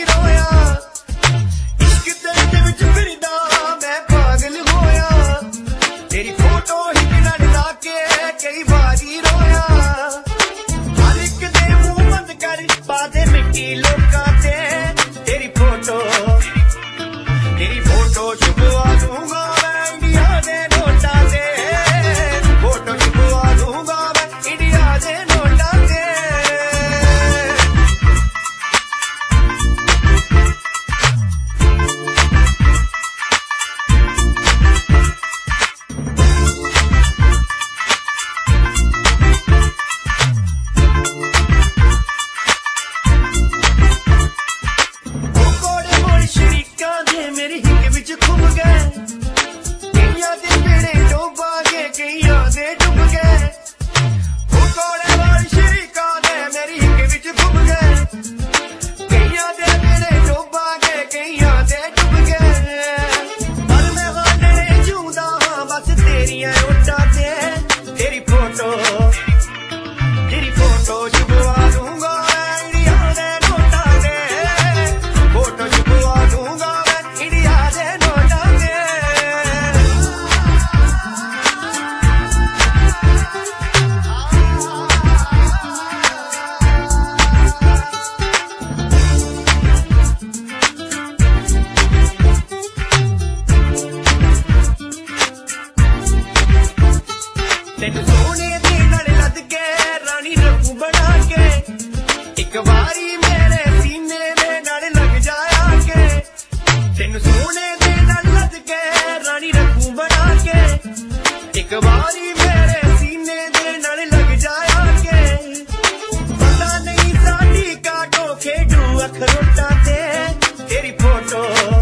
रोया इश्क दे विच फिरदा मैं पागल होया तेरी फोटो ही लड़ ला के कई बारी रोया हर एक दे मुंह बंद कर पादे मिट्टी लोकां ते तेरी फोटो छुपवा दूंगा मैं इंडिया दे नोटां ते फोटो छुपवा दूंगा मैं इंडिया दे नोटां ते मेरी हिक विच घुम गए कईयां दे बेड़े डोबा के कईयां दे डुब गए कोड़े वाली शरीका दे मेरी हिक विच घुम गए कईयां दे बेड़े डोबा के कईयां दे डुब गए पर मैं हाडे जूंदा हां बस तेरियां ओटां ते तेरी फोटो छुपवा दूंगा इंडिया दे नोटां ते फोटो छुपवा दूंगा तेन सोने दे नाल लद के रानी रखू बना के एक बारी मेरे सीने दे नाल लग जाया के तेन सोने दे नाल लद के रानी रखू बना के एक बारी मेरे सीने दे नाल लग जाया के पता नहीं साडी काटो खेडू अखरोटां ते तेरी फोटो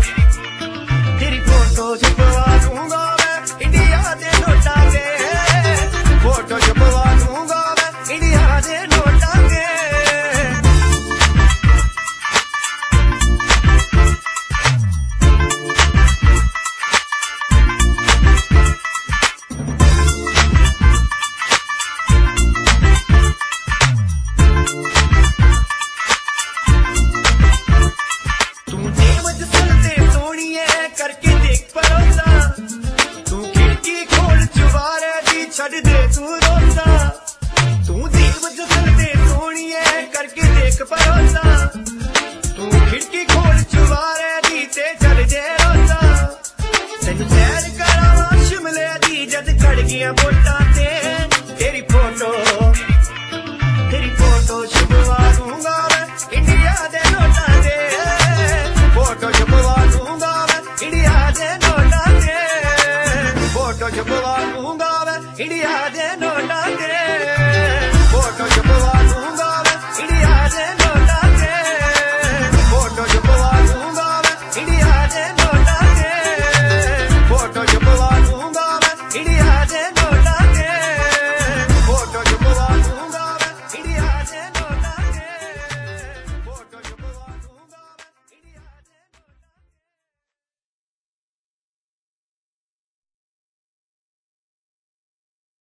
छुपवा दूंगा मैं इंडिया दे नोटां ते फोटो छुपवा दूंगा मैं इंडिया दे नोटां ते तू जेब च चलते सोनिए करके देख परोसा तू खिड़की खोल चुबारे दी छड़ दे तू रोसा तू जेब च चलते सोनिए करके देख परोसा तू खिड़की खोल चुबारे दी ते छड़ दे रोसा तेन सैर करावां शिमले दी जद कड़ गईयां वोटां